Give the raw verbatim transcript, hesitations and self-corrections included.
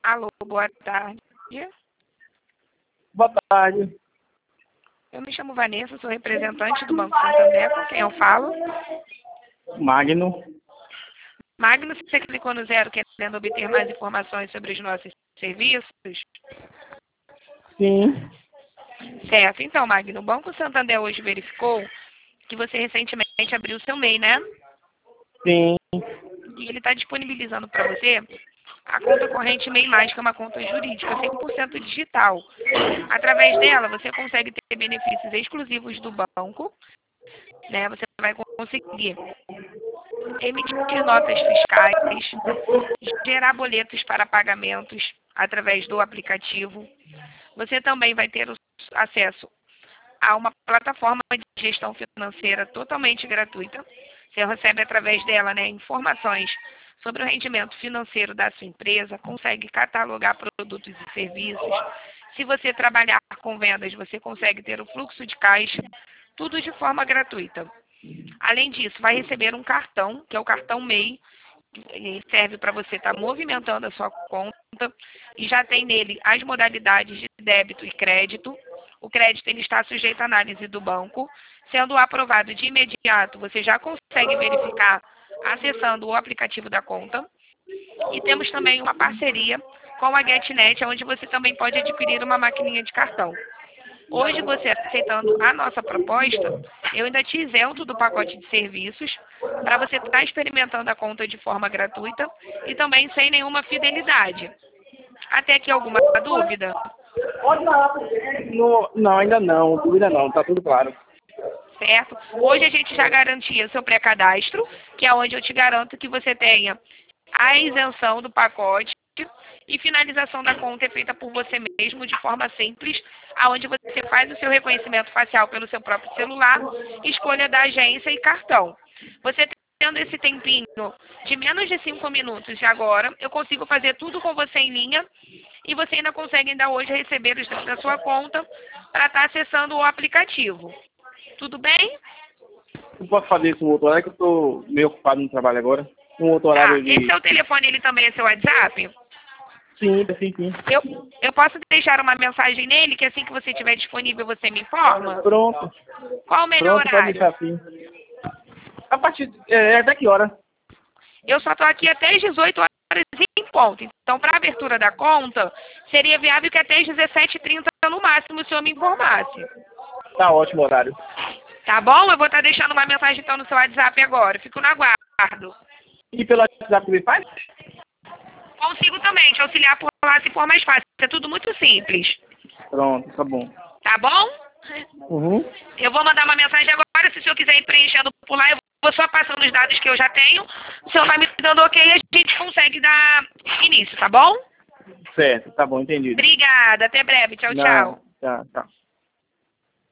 Alô, boa tarde. Boa tarde. Eu me chamo Vanessa, sou representante do Banco Santander, com quem eu falo. Magno. Magno, você clicou no zero querendo obter mais informações sobre os nossos serviços? Sim. Certo. Então, Magno, o Banco Santander hoje verificou que você recentemente abriu o seu M E I, né? Sim. E ele está disponibilizando para você a conta corrente M E I Mais, que é uma conta jurídica cem por cento digital. Através dela, você consegue ter benefícios exclusivos do banco, né? Você vai conseguir emitir notas fiscais, gerar boletos para pagamentos através do aplicativo. Você também vai ter acesso a uma plataforma de gestão financeira totalmente gratuita. Você recebe através dela, né, informações sobre o rendimento financeiro da sua empresa, consegue catalogar produtos e serviços. Se você trabalhar com vendas, você consegue ter o fluxo de caixa, tudo de forma gratuita. Além disso, vai receber um cartão, que é o cartão M E I, que serve para você estar movimentando a sua conta, e já tem nele as modalidades de débito e crédito. O crédito ele está sujeito à análise do banco. Sendo aprovado de imediato, você já consegue verificar acessando o aplicativo da conta. E temos também uma parceria com a GetNet, onde você também pode adquirir uma maquininha de cartão. Hoje, você aceitando a nossa proposta, eu ainda te isento do pacote de serviços para você estar experimentando a conta de forma gratuita e também sem nenhuma fidelidade. Até aqui alguma dúvida? No, não, ainda não. Dúvida não. Tá tudo claro. Certo? Hoje a gente já garantia seu pré-cadastro, que é onde eu te garanto que você tenha a isenção do pacote e finalização da conta é feita por você mesmo de forma simples, aonde você faz o seu reconhecimento facial pelo seu próprio celular, escolha da agência e cartão. Você tendo esse tempinho de menos de cinco minutos agora, eu consigo fazer tudo com você em linha e você ainda consegue ainda hoje receber os dados da sua conta para estar acessando o aplicativo. Tudo bem? Eu posso fazer isso no outro horário, que eu tô meio ocupado no trabalho agora. Um outro Tá. horário de... Esse seu telefone, ele também é seu WhatsApp? Sim, sim, sim. Eu, eu posso deixar uma mensagem nele, que assim que você estiver disponível, você me informa? Pronto. Qual o melhor Pronto, pode horário? deixar assim. A partir... de- É, até que hora? Eu só estou aqui até as dezoito horas em ponto. Então, para a abertura da conta, seria viável que até as dezessete e trinta no máximo o senhor me informasse. Tá ótimo o horário. Tá bom? Eu vou estar deixando uma mensagem então no seu WhatsApp agora. Fico no aguardo. E pelo WhatsApp me faz? Consigo também te auxiliar por lá se for mais fácil. É tudo muito simples. Pronto, tá bom. Tá bom? Uhum. Eu vou mandar uma mensagem agora. Se o senhor quiser ir preenchendo por lá, eu vou só passando os dados que eu já tenho. O senhor vai me dando ok e a gente consegue dar início, tá bom? Certo, tá bom, entendido. Obrigada. Até breve. Tchau, tchau. Não, tá, tá.